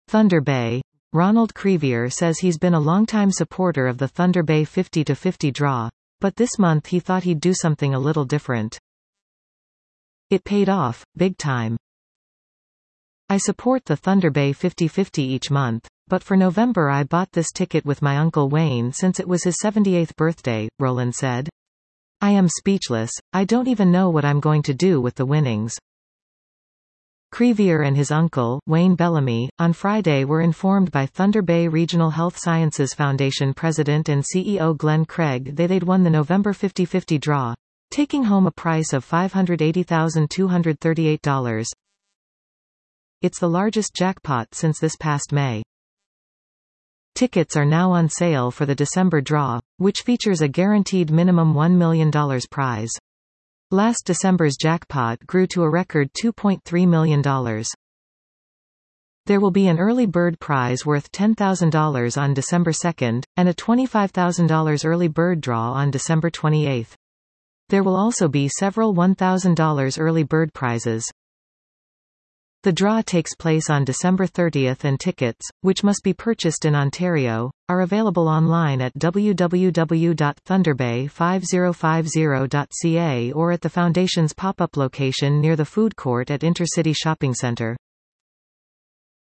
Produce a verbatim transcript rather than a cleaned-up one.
Thunder Bay. Ronald Crevier says he's been a longtime supporter of the Thunder Bay fifty to fifty draw, but this month he thought he'd do something a little different. It paid off, big time. I support the Thunder Bay fifty fifty each month, but for November I bought this ticket with my Uncle Wayne since it was his seventy-eighth birthday, Rowland said. I am speechless, I don't even know what I'm going to do with the winnings. Crevier and his uncle, Wayne Bellamy, on Friday were informed by Thunder Bay Regional Health Sciences Foundation president and C E O Glenn Craig that they'd won the November fifty fifty draw, taking home a prize of five hundred eighty thousand two hundred thirty-eight dollars. It's the largest jackpot since this past May. Tickets are now on sale for the December draw, which features a guaranteed minimum one million dollars prize. Last December's jackpot grew to a record two point three million dollars. There will be an early bird prize worth ten thousand dollars on December second, and a twenty-five thousand dollars early bird draw on December twenty-eighth. There will also be several one thousand dollars early bird prizes. The draw takes place on December thirtieth and tickets, which must be purchased in Ontario, are available online at w w w dot thunder bay five zero five zero dot c a or at the Foundation's pop-up location near the food court at Intercity Shopping Centre.